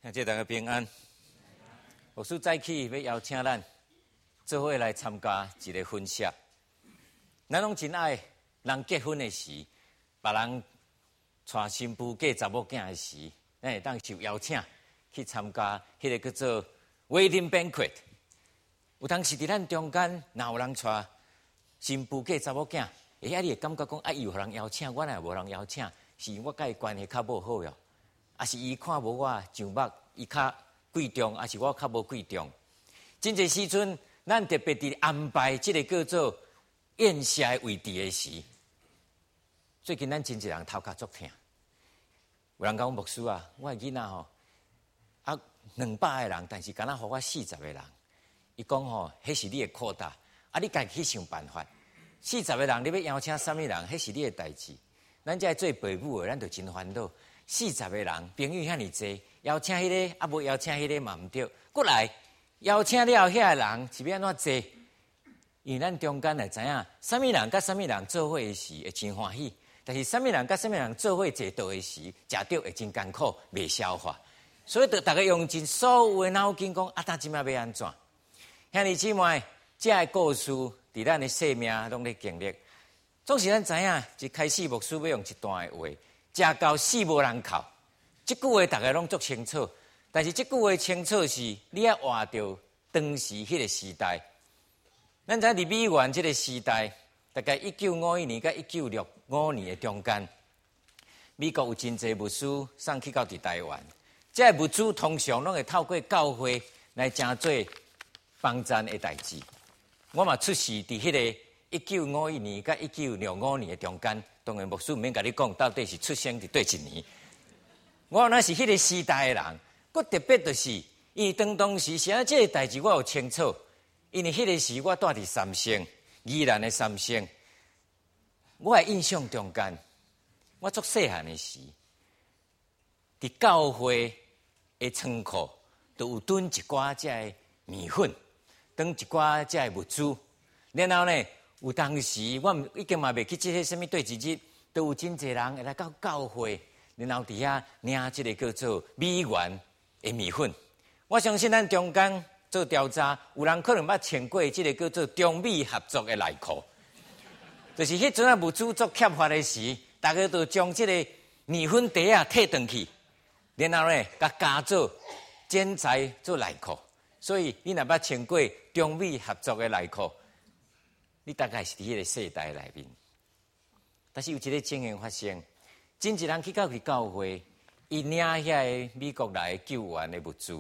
兄弟大家平安。牧师早起要邀请咱做伙来参加一个婚摄。咱拢真爱人结婚的时，别人带新妇嫁查某囝的时，咱会当受邀请去参加迄个叫做 wedding banquet。有当时伫咱中间，若有人带新妇嫁查某囝，你会感觉讲啊，伊有人邀请，我若无人邀请，是我甲伊关系较无好哟。啊，是伊看无我上目，伊较贵重，还是我较无贵重？真侪时阵，咱特别伫安排即个叫做宴席的位置的时，最近咱真侪人头壳足疼。有人讲牧师啊，我的囡仔吼啊200个人，但是敢若互我40个人。伊讲吼，迄是你的扩大，啊，你家己去想办法。40个人，你要邀请啥物人，迄是你的代志。咱这做父母的，咱就真烦恼。40个人，朋友遐尼济，邀请迄个，啊无邀请迄个嘛毋对。过来邀请了遐个人是要安怎做？因为咱中间会知影，啥物人甲啥物人做伙的时会真欢喜，但是啥物人甲啥物人做伙坐倒的时，食着会真艰苦，袂消化。所以，就大家用尽所有的脑筋讲，啊，今仔要安怎？兄弟姊妹，这个故事伫咱的生命拢咧经历。总是咱知影，一开始牧师要用一段的话。食到死无人哭，这句话大家拢足清楚。但是这句话清楚是，你要活到当时迄个时代。咱知伫美元这个时代，大概1951年到1965年的中间，美国有真侪物资送去到伫台湾。这物资通常拢会透过教会来正做帮赞的代志。我嘛出世伫迄个1951年到1965年的中间。当然，牧师毋免甲你讲，到底是出生伫对一年。我若是迄个时代的人，佫特别就是，因为当时是安这个代志我有清楚，因为迄个时我住伫三星，宜兰的三星。我的印象中间，我足细汉的时，伫教会的仓库都有囤一寡这的面粉，囤一寡这的物资，然后呢。有当时，我已经嘛袂去即个什么对日日，都有真侪人会来到教会，然后伫遐领即个叫做美元的面粉。我相信咱中间做调查，有人可能捌穿过即个叫做中美合作的内裤，就是迄阵啊物资作缺乏的时，大家都将即个面粉袋啊摕转去，然后呢，甲加做剪裁做内裤。所以你若捌穿过中美合作的内裤。你大概是伫迄个世代内面，但是有一个情形发生，真一人去到教会，伊领遐个美国来的救援的物资，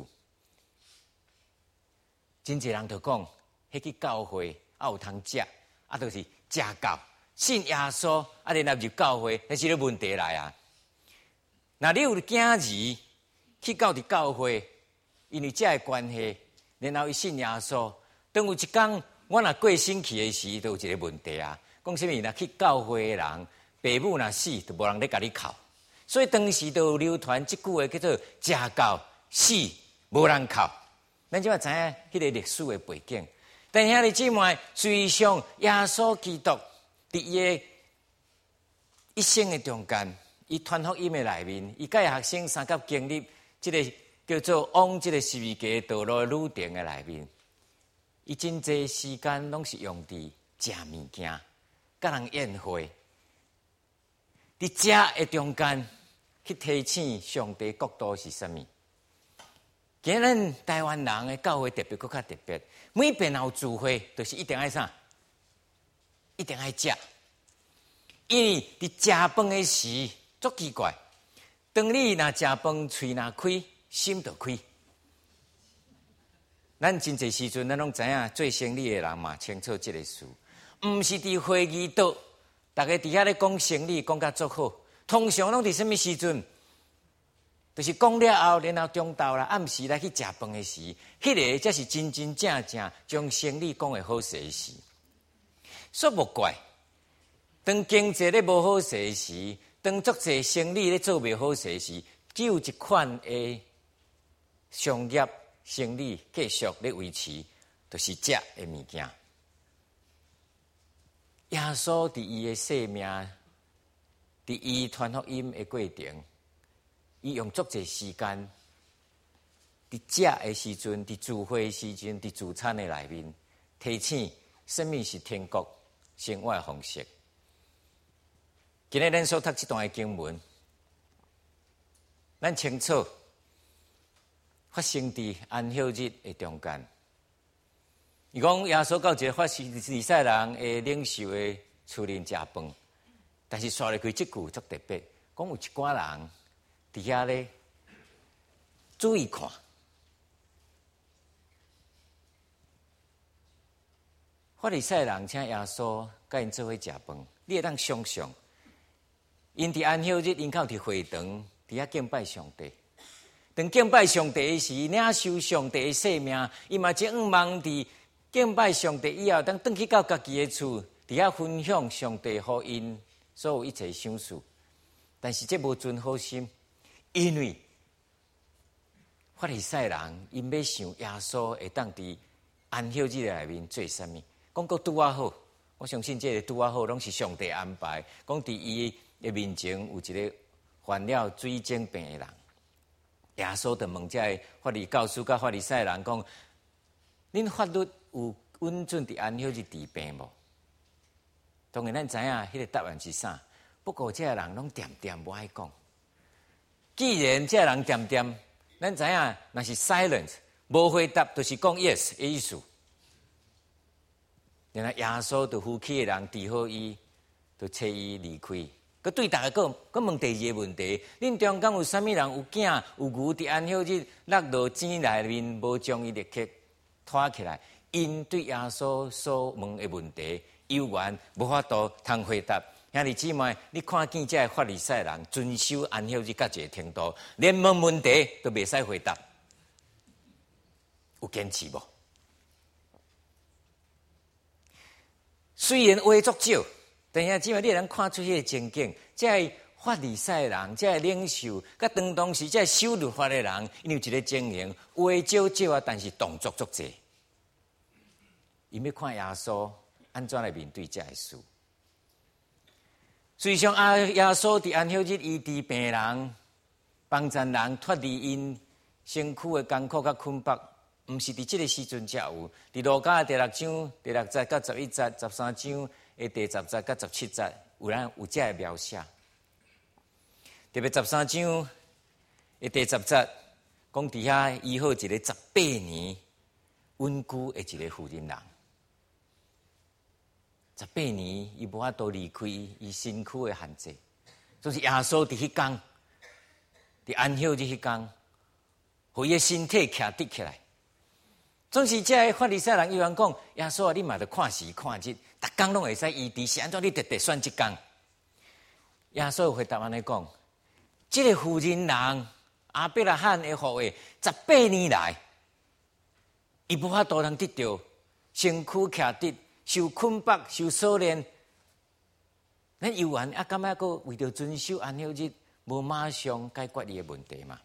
真一人就讲，迄去教会啊有通食，啊就是食到信耶稣，啊然后入教会，那是个问题来啊。那你有囝儿去到伫教会，因为这个关系，然后伊信耶稣，当有一天。我若过身去的时，都有一个问题啊。讲什么？若去教会的人，父母若死，就无人咧甲你哭。所以当时都有流传即句话，叫做“食到死无人哭”。咱即马知影迄个历史的背景。但兄弟姊妹，随上耶稣基督伫伊的一生的中间，伊传福音的内面，伊甲学生三甲经历即个叫做往即个十字架道路的旅程的内面。伊真侪时间拢是用伫食物件，甲人宴会，伫食的中间去提醒上帝国度是啥物。今日咱台湾人的教会特别搁较特别，每遍有聚会，就是一定爱啥？一定爱食，因为伫食饭的时足奇怪，当你若食饭，喙若开，心就开。咱真侪时阵，咱拢知影做生意的人嘛清楚即个事，毋是伫会议桌，大家伫遐咧讲生意，讲甲足好。通常拢伫什么时阵？就是讲了后，然后中昼啦、暗时来去食饭的时，迄个才是真真正正将生意讲的好势的时。说无怪，当经济咧无好势的时，当足侪生意咧做袂好势的时，只有一款的商业。生理继续咧维持，就是食的物件。耶稣伫伊的生命，伫伊传福音的过程，伊用足侪时间伫食的时阵，伫聚会的时阵，伫聚餐的内面，提醒什么是天国生活的方式。今日咱所读这段的经文，咱清楚发生伫安息日的中间。伊讲耶稣到一个法利赛人的领袖的厝里食饭，但是刷入去即句足特别，讲有一寡人伫遐咧注意看。法利赛人请耶稣甲因做伙食饭，你会当想象，因伫安息日因靠伫会堂伫遐敬拜上帝。当敬拜上帝时，领受上帝的生命，伊嘛真望伫敬拜上帝以后，当转去到家己的厝，伫遐分享上帝互因所有一切赏赐。但是这无存好心，因为法利赛人因要想耶稣会当伫安息日内面做啥物。讲个拄啊好，我相信这个拄啊好，拢是上帝安排。讲伫伊的面前有一个患了水肿病的人，耶稣就问这个法利教师甲法利赛人讲：恁法律有允准伫安息日治病无？当然，咱知影迄个答案是啥。不过，这个人拢点点无爱讲。既然这个人点点，咱知影那是 silence， 无回答就是讲 yes 的意思。然后耶稣就呼起的人治好伊，就催伊离开。佮对大家讲，佮问第二个问题：恁中间有啥物人有囝有牛伫安息日落落井内面，无将伊立刻拖起来？因对耶稣所问的问题，有缘无法度通回答。兄弟姊妹，你看见这法利赛人遵守安息日到一个程度，连问问题都袂使回答，有坚持无？虽然话足少，但是姊妹，你能看出迄个情景，这法利赛人，这领袖，甲当时这守律法的人，因有一个情形，话少少啊，但是动作足济。因要看耶稣安怎来面对这个事。虽然耶稣伫安息日医治病人、帮助人脱离因身躯的艰苦甲困迫。毋是伫即个时阵才有，伫路加第6章第6节到11节，13章的第10节到17节，有这个描写。特别13章的第10节，讲伫遐医好一个18年稳固的一个妇人人，18年伊无法度离开伊身躯的限制，就是耶稣伫迄天，伫安息日迄天，互伊的身体徛直起来。总是这个法利赛人伊讲，耶稣啊，你嘛着看时看日，逐工拢会使医治，是安怎你特选一天？耶稣回答安尼讲：，这个妇人人阿伯拉罕的后裔，18年来，伊无法度通得到身躯徛直，受困迫、受锁链。咱有缘啊，感觉个为着遵守安息日，无马上解决伊的问题嘛？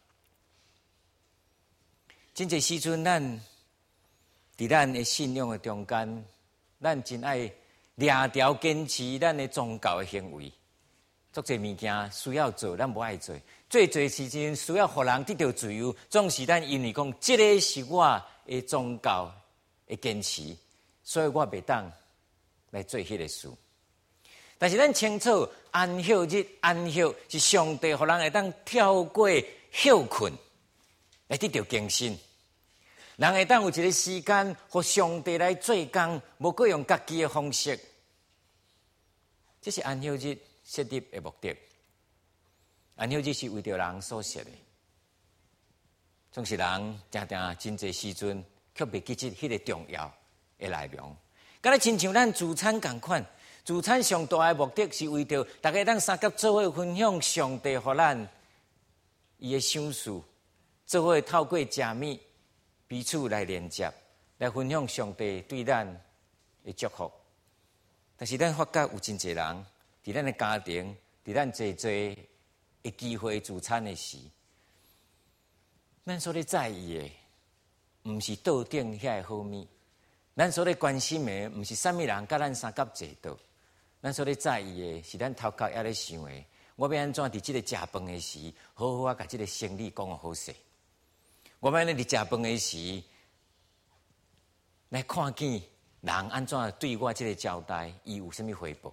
真侪时阵，伫咱的信仰的中间，咱真爱掠条坚持咱的宗教的行为。足侪物件需要做，咱无爱做。最侪时阵需要互人得到自由，总是咱因为讲，这个是我的宗教的坚持，所以我袂当来做迄个事。但是咱清楚，安息日安息是上帝互人会当跳过休困，来得到更新。人会当有一个时间，互上帝来做工，无过用家己的方式。这是安息日设立的目的。安息日是为着人所设的，总是人常常真侪时阵，却袂记得迄个重要的内容。敢若亲像咱自餐共款，自餐上大的目的是为着大家当三甲做伙分享上帝互咱伊的赏赐，做伙透过食物。彼此来连接，来分享上帝对咱的祝福。但是咱发觉有真侪人，伫咱的家庭，伫咱侪的机会自餐的时，咱所咧在意的，毋是桌顶遐个好物；咱所咧关心的，毋是啥物人甲咱三甲坐倒；咱所咧在意的，是咱头壳也咧想的，我要安怎伫即个食饭的时，好好啊，甲即个生理讲好势。 我们咧伫食饭的时，来看见人安怎对我这个交代，伊有甚物回报？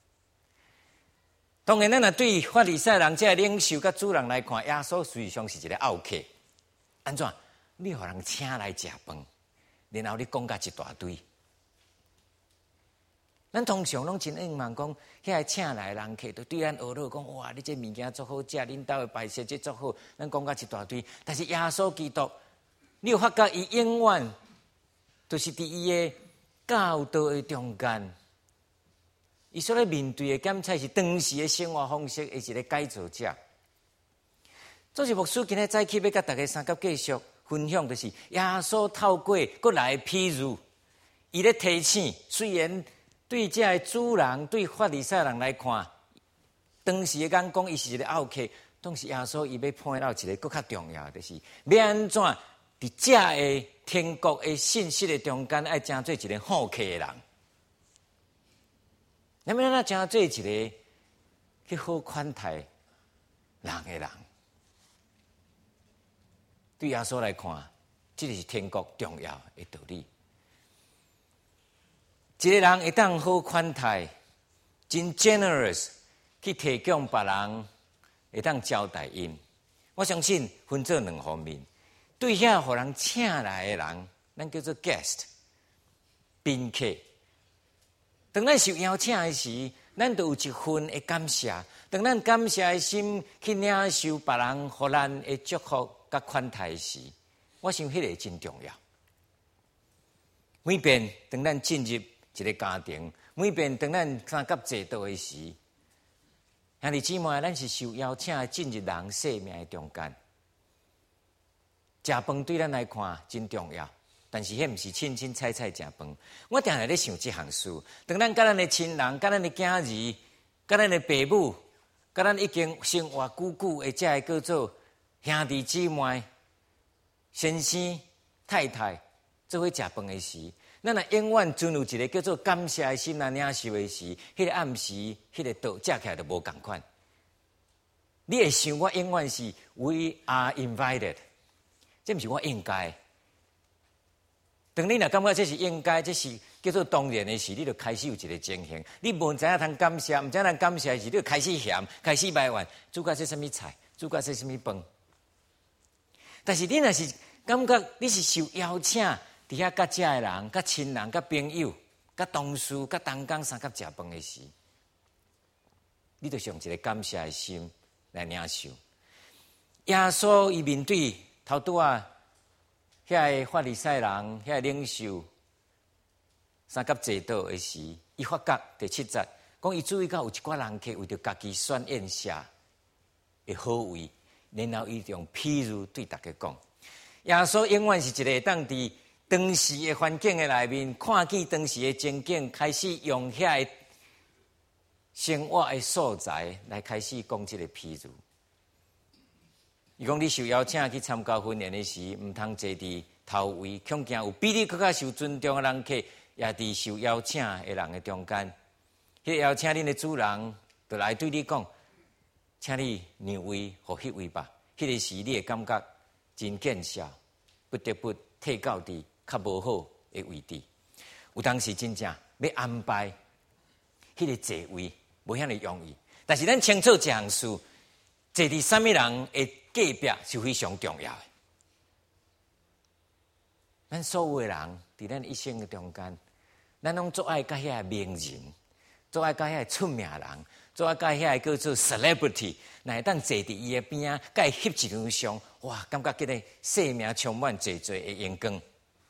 当然，咱若对法利赛人这领袖甲主人来看，耶稣实际上是一个傲客。安怎？你互人请来食饭，然后你讲甲一大堆。咱通常拢真硬望讲，遐请来的人客都对咱学乐讲，哇，你这物件足好食，恁兜的摆设这足好，咱讲甲一大堆。但是耶稣基督，你有发觉伊永远都是伫伊的教导的中间。伊所咧面对的检测是当时的生活方式的一个改造者。这是牧师今日早起要甲大家三甲继续分享，就是耶稣透过过来譬如，伊咧提醒，虽然对这个主人对法利赛人来看，当时的眼光伊是一个傲客，但是耶稣伊要判到一个更较重要的，就是要安怎伫这个天国的信息的中间，爱成做一个好客的人。那么咱怎做一个去好款待人的人？对耶稣来看，这是天国重要的道理。一个人会当好款待，真 generous 去提供别人，会当交代因。我相信分做两方面。对遐互人请来的人，咱叫做 guest 宾客。当咱受邀请的时，咱都有一份的感谢。当咱感谢的心去领受别人互咱的祝福甲款待的时，我想迄个真重要。每遍当咱进入一个家庭，每遍当咱三甲坐倒的时，兄弟姊妹，咱是受邀请进入人生命的中间。食饭对咱来看真重要。但是迄毋是凊凊彩彩食饭。我定定咧想即项事。当咱甲咱的亲人、甲咱的囝儿、甲咱的爸母、甲咱已经生活久久的这个叫做兄弟姊妹、先生、太太，做伙食饭的时，咱若永远存有一个叫做感谢的心来领受的时，迄个暗时，迄个道食起来就无共款。你会想我永远是 We are invited， 这毋是我应该。当你若感觉这是应该，这是叫做当然的事，你就开始有一个情形。你无知影通感谢，毋知影通感谢的时，你就开始嫌，开始埋怨，煮甲这什么菜，煮甲这什么饭。但是你若是感觉你是受邀请，伫遐甲遮的人、甲亲人、甲朋友、甲同事、甲同工三甲食饭的时，你就用一个感谢的心来领受。耶稣伊面对头拄啊。遐个法利赛人，遐个领袖，三甲坐倒的时，伊发觉第7节，讲伊注意到有一寡人客为着家己选宴下的好位，然后伊用譬如对大家讲，耶稣永远是一个当伫当时的环境的内面，看见当时的情景，开始用遐个生活的素材来开始讲这个譬如。伊讲你受邀请去参加婚宴的时，毋通坐伫头位，恐惊有比你更较受尊重的人客，也伫受邀请的人的中间。迄个邀请恁的主人，就来对你讲，请你让位互迄位吧。迄个时你会感觉真见笑，不得不退到伫较无好的位置。有当时真正要安排迄个座位，无遐尼容易。但是咱清楚一项事，坐伫什么人的隔壁是非常重要的。咱所有的人伫咱一生的中间，咱拢做爱甲遐名人，做爱甲遐出名人，做爱甲遐叫做 celebrity， 若会当坐伫伊的边啊，甲伊翕一张相，哇，感觉这个生命充满济济的阳光。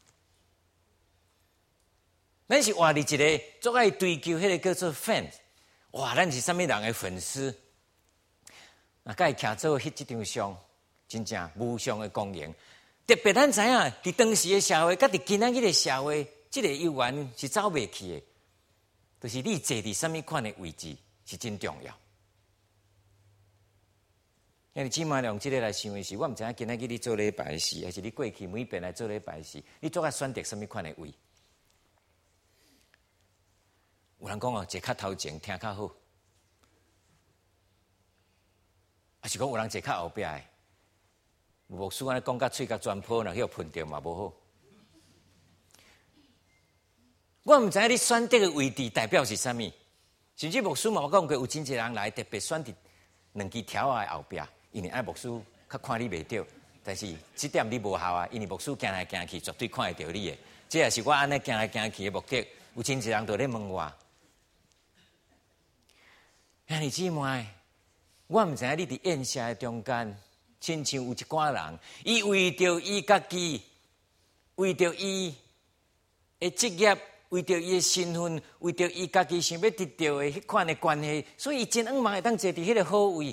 咱是活伫一个做爱追求迄个叫做 fan， 哇，咱是啥物人的粉丝？那甲伊徛做翕这张相，真正无上的光荣。特别咱知影，伫当时的社会，甲伫今仔日的社会，这个游园是走袂去的。就是你坐伫什么款的位置是真重要。因为姊妹用这个来想的是，我毋知影今仔日你做礼拜时，还是你过去每遍来做礼拜时，你做爱选择什么款的位？有人讲哦，坐较头前听较好。还是讲有人坐较后壁的， 牧师安尼讲甲喙甲全破，若去喷着嘛无好。我毋知影你选择的位置代表是啥物，甚至牧师嘛讲过，有真侪人来特别选伫2支条仔的后壁，因为爱牧师较看你袂着，但是这点你无效啊，因为牧师行来行去绝对看会着你的，这也是我安尼行来行去的目的。有真侪人都咧问我，兄弟姊妹，我毋知影你伫宴社的中间，亲像有一寡人，伊为着伊家己，为着伊的职业。为着伊的身份，为着伊家己想要得到的迄款的关系，所以伊真往嘛会当坐伫迄个好位。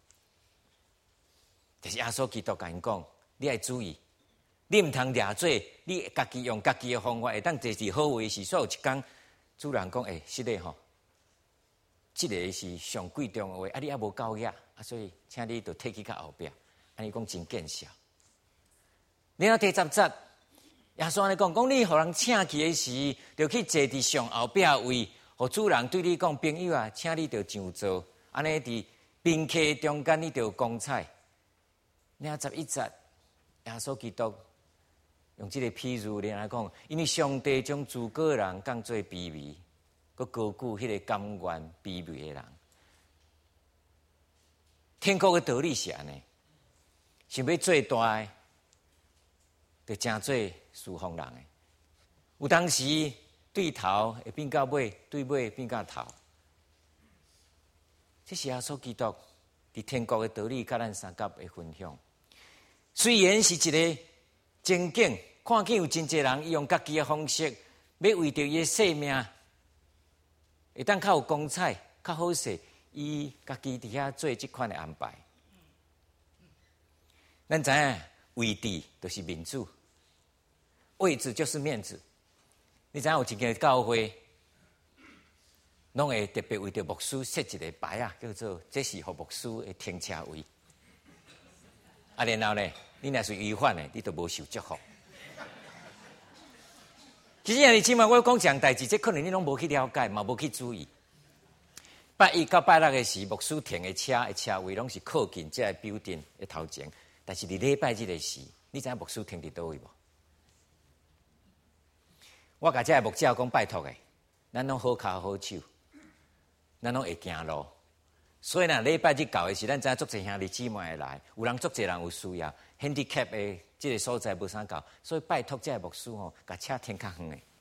但是耶稣基督甲因讲，你要注意，你毋通掠做，你家己用家己的方法会当坐伫好位时，所以有一天主人讲：是的吼，这个是上贵重的话，啊，你还无够野，啊，所以请你就摕去较后壁，安尼讲真见效。然后第10节。耶稣安尼讲，你互人请去的时，就去坐伫上后壁位，互主人对你讲，朋友啊，请你就上座，安尼伫宾客中间你就光彩。然后11节，耶稣基督用这个譬喻来讲，因为上帝将自个人当作卑微，佮高举迄个甘愿卑微的人。天国的道理是安尼，想要做大的，就真做侍奉人的。有当时对头会变到尾，对尾变到头。这是耶稣基督伫天国的道理，甲咱三甲的分享。虽然是一个情景，看见有真侪人伊用家己的方式，要为着伊的性命，会当较有光彩、较好势，伊家己伫遐做即款的安排。咱知影位置就是民主。位置就是面子，你知影有一间教会，拢会特别为着牧师设一个牌啊，叫做这是互牧师的停车位。啊，然后呢，你若是违反的，你就无受祝福。其实你起码我讲这样代志，这可能你拢无去了解，嘛无去注意。拜1到拜6的时，牧师停的车位拢是靠近这个标点的头前，但是伫礼拜日的时，你知影牧师停伫倒位无？我甲这个牧者讲拜托诶，咱拢好脚好手，咱拢会行路。所以呢，礼拜日到的时，咱知影足侪兄弟姊妹会来，有人足侪人有需要 ，handicap 的这个所在无啥够，所以拜托这个牧师吼，甲车停较远诶。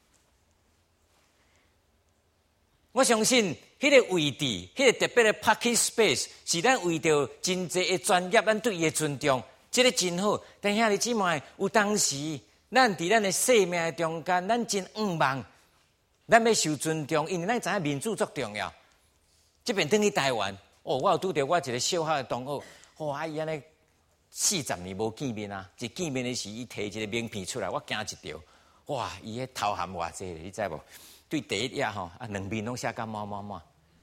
我相信迄个位置，迄个特别的 parking space， 是咱为着真济的专业，咱对伊的尊重，这个真好。但兄弟姊妹有当时。咱伫咱的生命的中间，咱真盼望，咱要受尊重，因为咱知影民主足重要。这边转去台湾，我有拄着我一个小学的同学，哇，伊安尼40年无见面啊！一见面的时，伊摕一个名片出来，我惊一条，哇，伊迄头含偌济咧，你知无？对第一页吼，两面拢写甲满满满。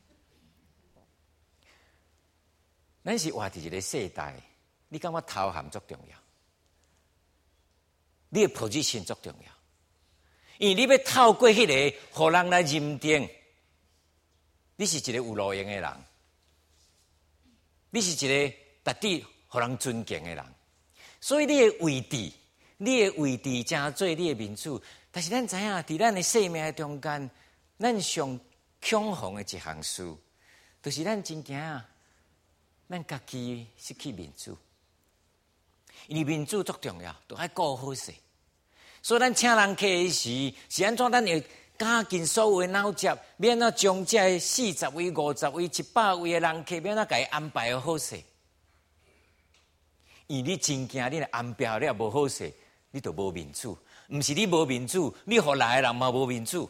咱是活伫一个世代，你感觉头含足重要？你的 position 足重要，因为你要透过迄个，互人来认定，你是一个有路用的人，你是一个值得互人尊敬的人。所以你的位置真做你的民主。但是咱知影，伫咱的生命中间，咱上恐慌的一项事，就是咱真惊咱家己失去民主。因为民主足重要，都爱顾好势。所以咱请人客的时，是安怎？咱会加紧所有的脑汁，要安怎将这40位、50位、100位的人客，要安怎甲伊安排好势？因为你真惊，你若安排了无好势，你就无民主。毋是你无民主，你互来的人嘛无民主。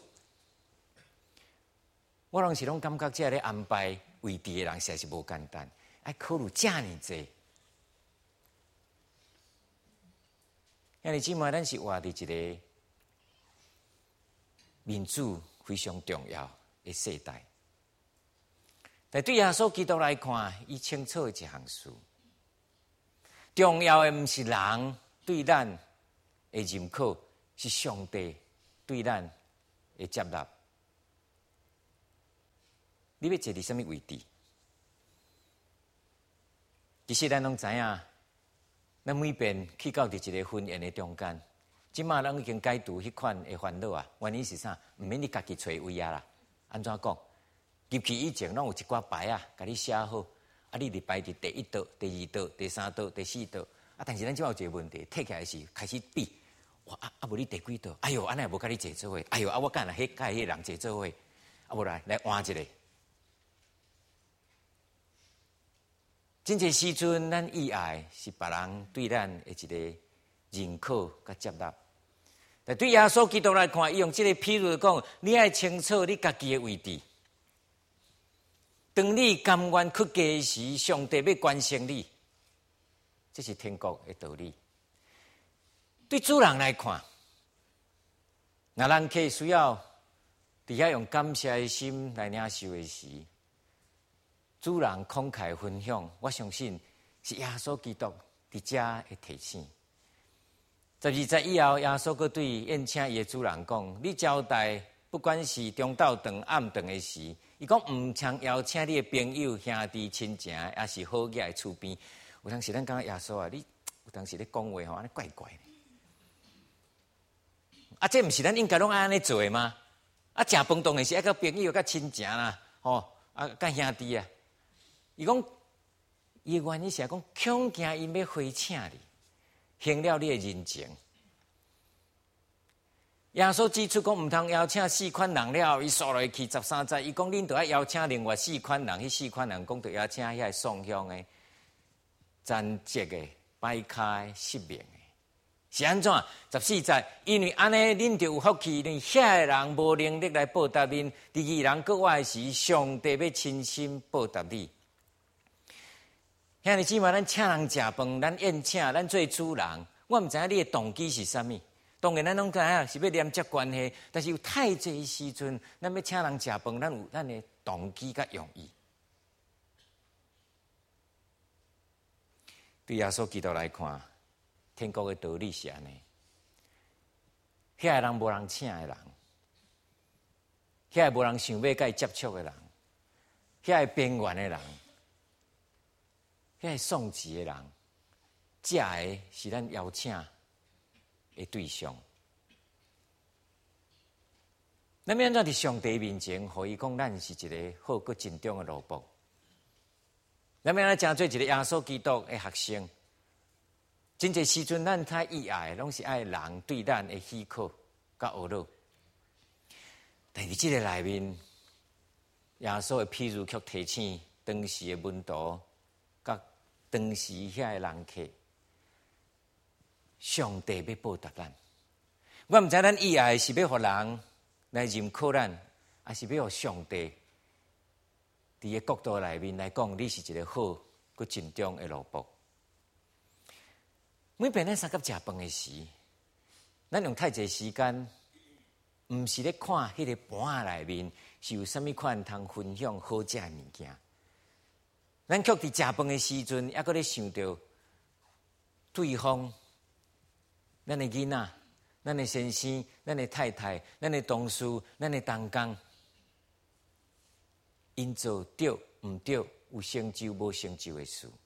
我拢是感觉这咧安排位置的人实在是无简单，爱考虑遮尔济。兄弟姊妹，咱是活伫一个民主非常重要的世代，但对耶稣基督来看，伊清楚一项事：重要的毋是人对咱的认可，是上帝对咱的接纳。你要坐伫什么位置？其实咱拢知影， 咱每遍去到伫一个婚宴的中间，即马咱已经解除迄款的烦恼啊。原因是啥？毋免你家己找位啊啦。安怎讲？入去以前，拢有一寡牌啊，甲你写好。啊，你伫排伫第一道、第二道、第三道、第四道。啊，但是咱即马有一个问题，摕起来是开始比。哇啊！无你第几道？哎哟，安尼也无甲你坐做伙。哎哟，啊我干若迄甲迄人坐做伙。啊，无来换一个。真侪时阵，咱意爱是别人对咱的一个认可甲接纳。但对耶稣基督来看，伊用这个譬如讲，你要清楚你家己的位置。当你甘愿去家时，上帝要关心你，这是天国的道理。对主人来看，若人客需要伫遐用感谢的心来领受的时，主人慷慨分享，我相信是耶稣基督伫遮的提醒。12节以后，耶稣阁对宴请伊的主人讲：“你招待不管是中昼顿、暗顿的时，伊讲毋常邀请你的朋友、兄弟、亲情，也是好野的厝边。”有当时咱感觉耶稣啊，你有当时咧讲话吼，安尼怪怪的。啊，这毋是咱应该拢安尼做的吗？啊，食饭当然是爱甲朋友、甲亲情啦，吼，啊，甲兄弟啊。伊讲，伊的原因是讲，恐惊因要回请你，行了你的人情。耶稣指出讲，毋通邀请4款人了，伊数落去13节，伊讲恁着要邀请另外4款人，迄4款人讲着邀请遐送香的、残疾的、歹骹的、失明的。是安怎？14节，因为安尼，恁就有福气，因为遐个人无能力来报答恁，第二人国外时，上帝要亲心报答你。兄弟姊妹，咱请人食饭，咱宴请，咱做主人，我毋知影你的动机是啥物。当然，咱拢知影是要连接关系，但是有太济时阵，咱要请人食饭，咱有咱的动机甲用意。对耶稣基督来看，天国的道理是安尼：遐个人无人请的人，遐个无人想要甲伊接触的人，遐个边缘的人，遐个丧志的人，这个是咱邀请的对象。咱要安怎伫上帝面前，互伊讲咱是一个好佮尽忠的奴仆？咱要安怎做一个耶稣基督的学生？真侪时阵，咱太意爱，拢是爱人对咱的喜可甲学乐。但是这个内面，耶稣的譬如却提醒当时的门徒，甲当时遐的人客，上帝要报答咱。我毋知咱意爱是要互人来认可咱，还是要互上帝伫个角度内面来讲，你是一个好佮尽忠的奴仆。每遍咱三甲食饭的时，咱用太济时间，毋是咧看迄个盘内面是有啥物款通分享好食的物件。咱却伫食饭的时阵，还阁咧想着对方、咱的囡仔、咱的先生、咱的太太、咱的同事、咱的同工，因做对毋对，有成就无成就的事。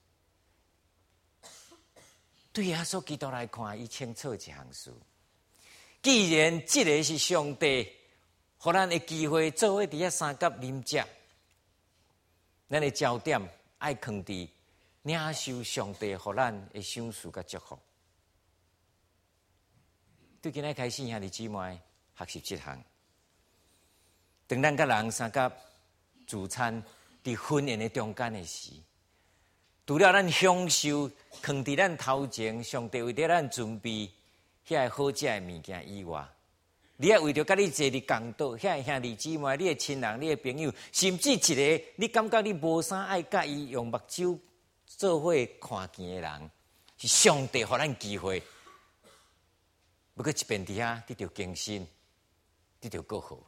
对耶稣基督来看，伊清楚一项事。既然这个是上帝互咱的机会，做伙伫遐三甲啉食，咱的焦点爱放伫领受上帝互咱的赏赐甲祝福。对今仔开始，兄弟姊妹学习这项。当咱甲人三甲自餐伫婚宴的中间的时，除了咱享受放伫咱头前，上帝为着咱准备遐个好食的物件以外，你也为着甲你坐伫共桌，遐个兄弟姊妹、你的亲人、你的朋友，甚至一个你感觉你无啥爱甲伊用目睭做伙看见的人，是上帝互咱机会，要搁一边伫遐得到更新，得到过好。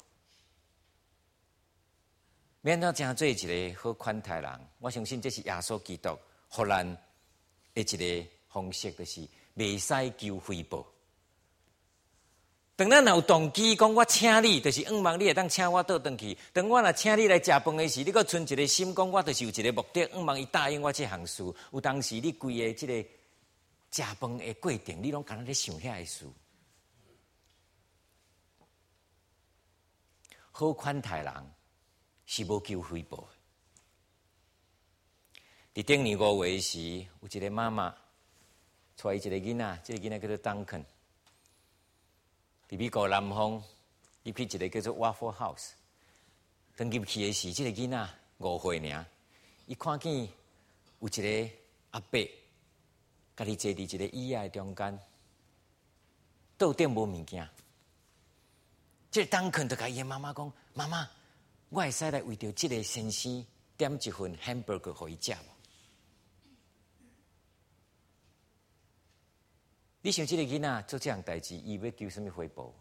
免得真做一个好款待人，我相信这是耶稣基督互咱的一个方式，就是袂使求回报。当咱有动机讲我请你，就是希望你会当请我倒转去。当我若请你来食饭的时，你搁存一个心，讲我就是有一个目的，希望伊答应我这项事。有当时你规个这个食饭的过程，你拢敢若咧想遐个事。好款待人是无求回报的。伫顶年5月时，有一个妈妈带伊一个囡仔，这个囡仔叫做 Duncan。伫美国南方入去一个叫做 Waffle House。当入去的时，这个囡仔5岁尔，伊看见有一个阿伯，家己坐伫一个椅仔中间，桌顶无物件。这个Duncan就甲伊的妈妈讲：“妈妈，我会使来为着这个先生点一份 hamburger 互伊食无？”你想这个囡仔做这样代志，伊要求什么回报？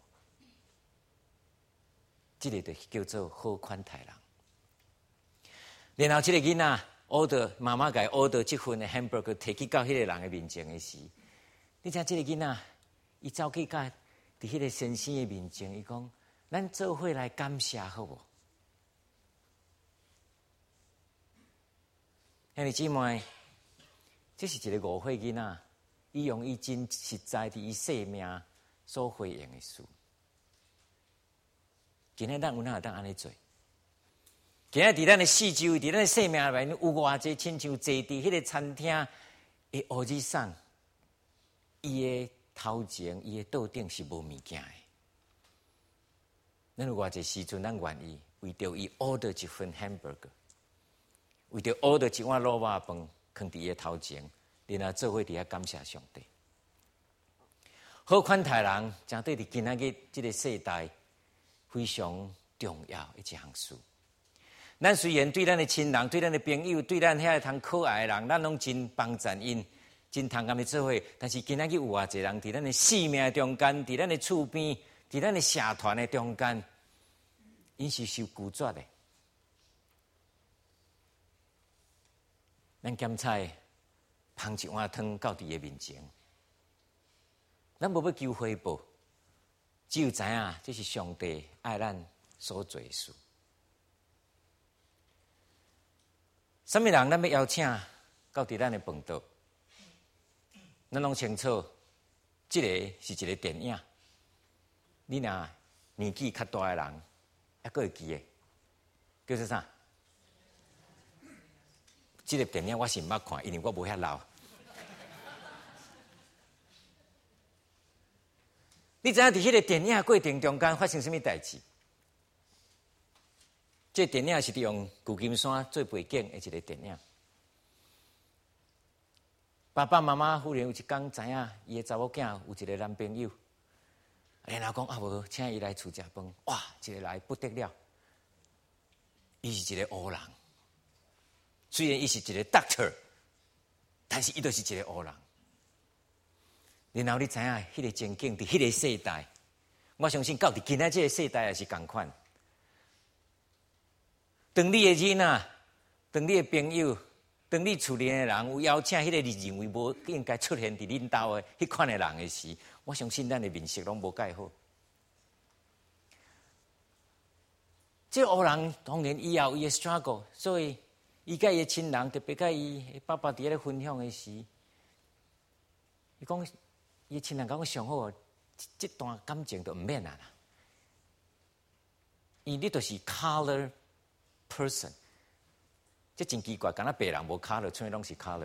这个就叫做好款待人。然后这个囡仔妈妈给order 这份的 hamburger 提去到迄个人的面前的时，你知这个囡仔伊走去甲伫迄个先生的面前，伊讲：“咱做伙来感谢好无？”兄弟姊妹，这是一个5岁囡仔，伊用伊真实在伫伊生命所回应的事。今日咱有哪会当安尼做？今日伫咱的四周，伫咱的生命内面，有偌济亲像坐伫迄个餐厅的乌日送，伊的头前、伊的桌顶是无物件的。咱有偌济时阵，咱愿意为着伊 order 一份 hamburger， 为着 order 一碗卤肉饭，放伫伊的头前，然后做伙伫遐感谢上帝。好款待人，正对伫今仔日这个世代非常重要的一项事。咱虽然对咱的亲人、对咱的朋友、对咱遐通可爱的人，咱拢真帮衬因，真通甘伊做伙。但是今仔日有偌济人伫咱的生命中间，伫咱的厝边，伫咱的社团的中间，因是受拒绝的。咱咸菜捧一碗汤到伫伊面前，咱无要求回报。只有知影，这是上帝爱咱所做的事。什么人咱要邀请到伫咱的饭桌？咱拢清楚，这个是一个电影。你若年纪较大的人，还佫会记的，叫做啥？这个电影我是毋捌看，因为我无遐老。你知影伫迄个电影过程中间发生什么代志？这电影是用旧金山做背景的一个电影。爸爸妈妈忽然有一天知影伊的查某囝有一个男朋友，然后讲无，请伊来厝食饭。哇，一个来不得了，伊是一个黑人。虽然伊是一个 doctor， 但是伊就是一个黑人。然后你知影，迄个情景伫迄个世代，我相信到伫今仔这个世代也是同款。当你的囡仔，当你的朋友，当你厝里的人有邀请迄个你认为无应该出现伫恁兜的迄款的人的时，我相信咱的面色拢无介好。这个黑人当然伊也有伊的 struggle， 所以伊甲伊的亲人，特别甲伊爸爸伫咧分享的时，伊讲。伊亲人讲上好，这段感情就毋免啦。因你就是 color person， 这真奇怪，敢若白人无 color， 剩拢是 color。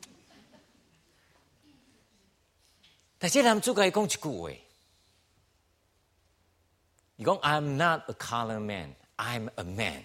但是男主角讲一句话，伊讲 I'm not a color man, I'm a man。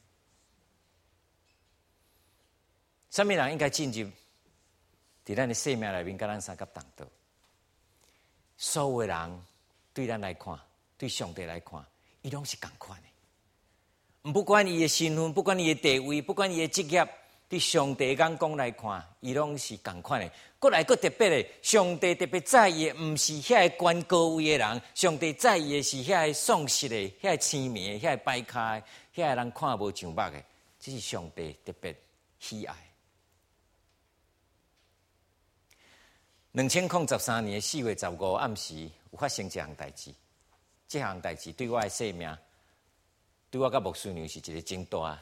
什么人应该进入伫咱的生命内面，甲咱三甲同道？所有的人对咱来看，对上帝来看，伊拢是同款的。不管伊的身份，不管伊的地位，不管伊的职业，对上帝眼光来看，伊拢是同款的。过来，佫特别的，上帝特别在意的，毋是遐个官高位的人，上帝在意的是遐个丧失的、遐个痴迷的、遐个摆卡的、遐个人看无上目的，这是上帝特别喜爱。2013年4月15日暗时，有发生一项代志。这项代志对我的生命，对我甲牧师娘是一个真大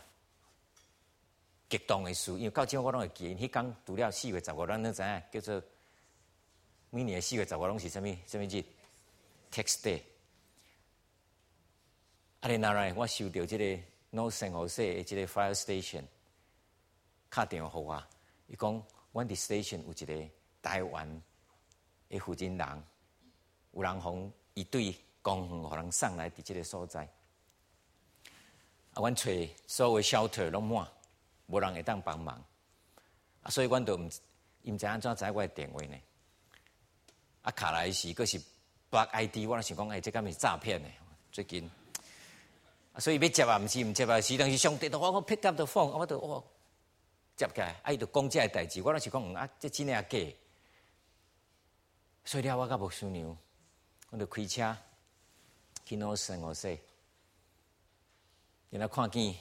激动的事。因为到今我拢会记，迄天除了4月15日，咱都知影叫做每年4月15拢是什么日 ？Tax Day。然后我收到这个 North San Jose 的这个 fire station 打电话给我，伊讲阮伫 station 有一个台湾的负责人，有人从伊对公园互人送来伫这个所在。阮找所有的 shelter 拢满，无人会当帮忙。所以阮就毋知影怎知我的电话呢？卡来时佫是 block ID， 我想讲，这敢是诈骗呢？最近。所以要接啊，毋接啊，是当时上帝都我 pick up the phone， 我就接起来，伊就讲这个代志，我拢是讲这真诶假？所以了，我甲牧师娘，我就开车去North San Jose，然后看见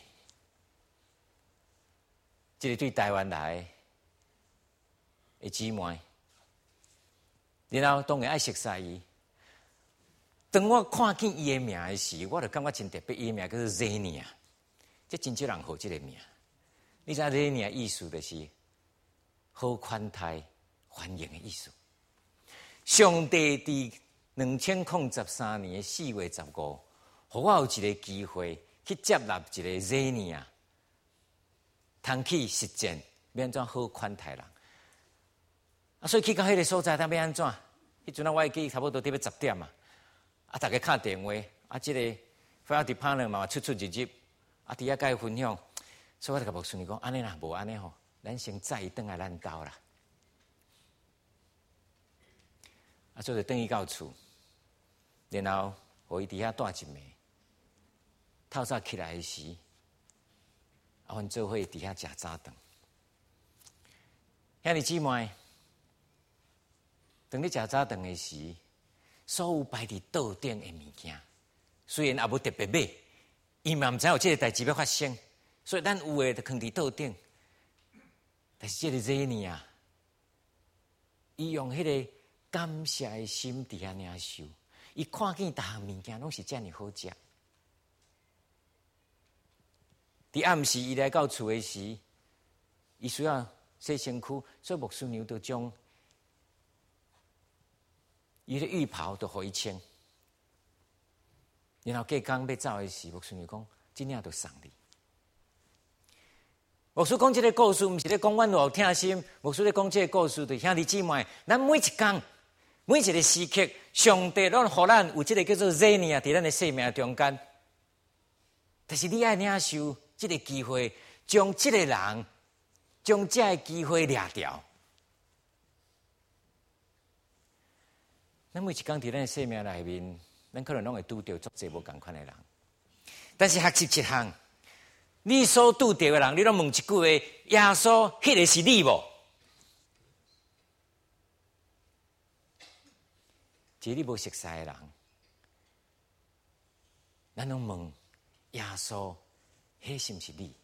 这个对台湾来的姊妹，然后当然爱熟悉伊。当我看见伊的名的时，我就感觉真特别。伊的名叫做 Zenia， 这真少人号这个名。你知道 Zenia 意思就是好款待、欢迎的意思。上帝伫2013年4月15，互我有一个机会去接纳一个 Zenia， 通去实践要安怎好款待人。所以去到迄个所在，当要安怎？迄阵我会记差不多要10点嘛。大家敲电话，这个 fire department 嘛出入，伫遐甲伊分享，所以我就甲牧师讲，安尼啦，无安尼吼，咱先载伊转来咱家啦。所以就转伊到厝，然后互伊伫遐住一暝。透早起来时，阮做伙伫遐食早顿。兄弟姊妹，当你食早顿的时，所有摆伫桌顶的物件，虽然也无特别买，伊嘛毋知有这个代志要发生，所以咱有诶就放伫桌顶。但是这个热呢啊，伊用迄个感谢的心伫遐领受，伊看见逐项物件拢是遮尔好食。伫暗时伊来到厝的时，伊需要洗身躯，所以牧师娘就将伊的浴袍都互伊穿，然后隔工要走的时，牧师娘讲：“今领就送你。”牧师讲这个故事，毋是咧讲阮偌有疼心。牧师咧讲这个故事，对兄弟姊妹，咱每一天、每一个时刻，上帝拢互咱有这个叫做热呢啊，伫咱的生命中间。但是你爱领受这个机会，将这个人，将这个机会掠掉。咱每一天伫咱的生命内面，咱可能拢会拄到足侪无共款的人。但是学习一项，你所拄到的人，你拢问一句话：耶稣，迄个是你无？一个你无熟悉的人，咱拢问耶稣，迄是毋是你？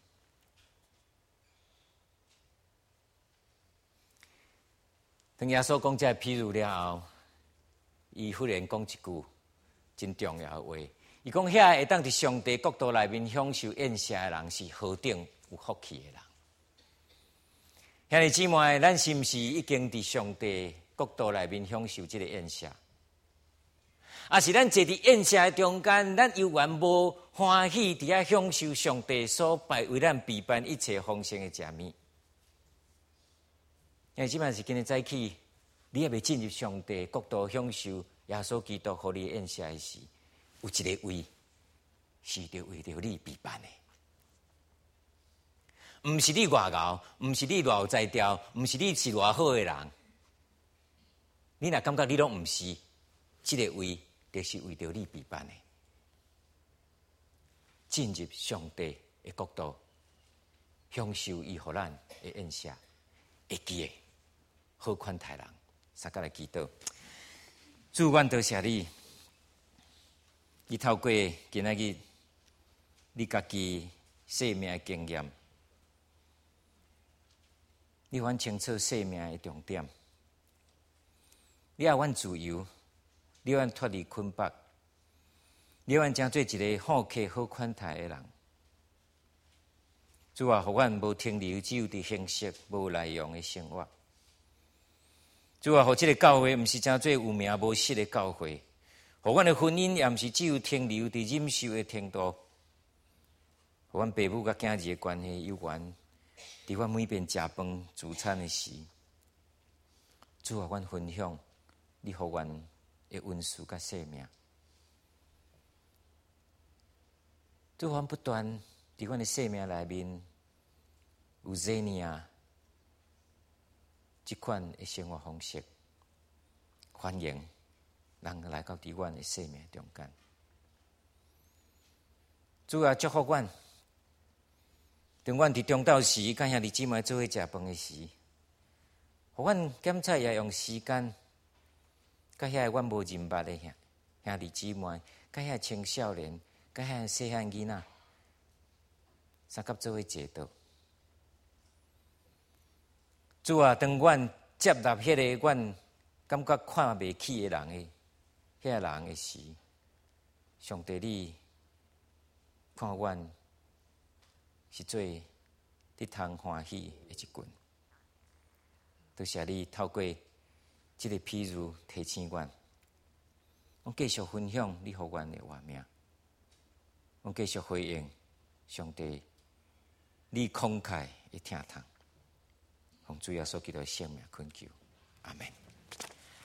当耶稣讲这譬如了后，伊忽然讲一句真重要的话，伊讲遐会当伫上帝国度内面享受宴谢的人，是何等有福气的人。兄弟姊妹，咱是毋是已经伫上帝国度内面享受这个宴谢？啊，是咱坐伫宴谢的中间，咱犹原无欢喜伫遐享受上帝所摆为咱备办一切丰盛的食物。兄弟姊妹，是今日早起，你还未进入上帝国度享受耶稣基督互你宴谢的时，有一个位是着为着你备办的。毋是你偌敖，毋是你偌有才调，毋是你是偌好的人。你若感觉你拢毋是，这个位就是为着你备办的。进入上帝的国度，享受伊互咱的宴谢，会记的好款待人。三甲来祈祷，主，愿多谢你，你透过今仔日你家己生命的经验，你阮清楚生命的重点，你要阮自由，你要阮脱离捆绑，你要阮将做一个好客好款待的人。主啊，互阮无停留，只有伫形式无内容的生活。 主啊，互这个教会毋是真做有名无实的教会，互阮的婚姻也毋是只有停留伫忍受的程度，互阮爸母甲囝儿的关系有缘，伫阮每遍食饭聚餐的时，主啊，阮分享你互阮的恩赐甲生命，主啊，阮不断伫阮的生命内面有这样即款的生活方式，欢迎人来到伫阮的生命中间。主啊，祝福阮，当阮伫中昼时，甲兄弟姊妹做伙食饭的时，互阮检查也用时间，甲遐个阮无认捌的兄弟姊妹，甲遐青少年，甲遐细汉囡仔，三甲做伙坐倒。主啊，当阮接纳迄个阮感觉看袂起的人的遐人的时，上帝你看阮是做你通欢喜的一群。多谢你透过这个譬喻提醒阮，我继续分享你互阮的话命，我继续回应上帝你慷慨的听堂。奉主耶稣基督的圣名恳求，阿门。